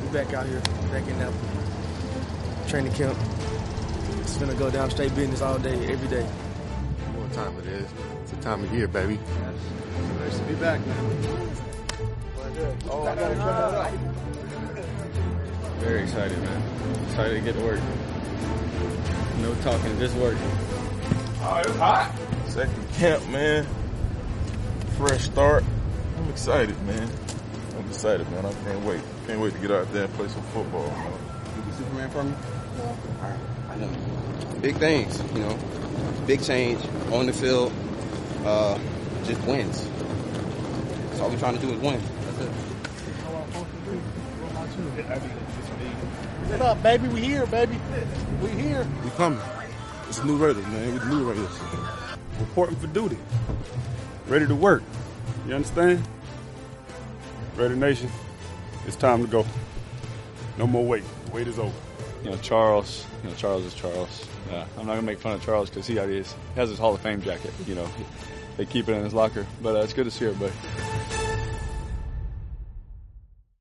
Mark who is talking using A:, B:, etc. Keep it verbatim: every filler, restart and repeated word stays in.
A: We back out here, back in that training camp. It's gonna go down straight business all day, every day.
B: What time it is? It's the time of year, baby.
C: Nice to be back, man.
A: Oh, I gotta try that out.
D: Very excited, man. Excited to get to work. No talking, just working.
E: Oh, it's hot. Second camp, man. Fresh start. I'm excited, man. I'm excited, man. I can't wait. Can't wait to get out there and play some football, man.
C: You be Superman for me? No. All right. I know. Big things, you know. Big change on the field. Uh, just wins. That's all we're trying to do is win. That's it.
A: What up, baby? We here, baby. We here.
E: We coming. It's New Raiders, man. We the New Raiders.
F: Reporting for duty. Ready to work. You understand? Raider Nation, it's time to go. No more wait. Wait is over.
D: You know, Charles, you know, Charles is Charles. Yeah, I'm not going to make fun of Charles because he already is, has his Hall of Fame jacket, you know. They keep it in his locker. But uh, it's good to see everybody.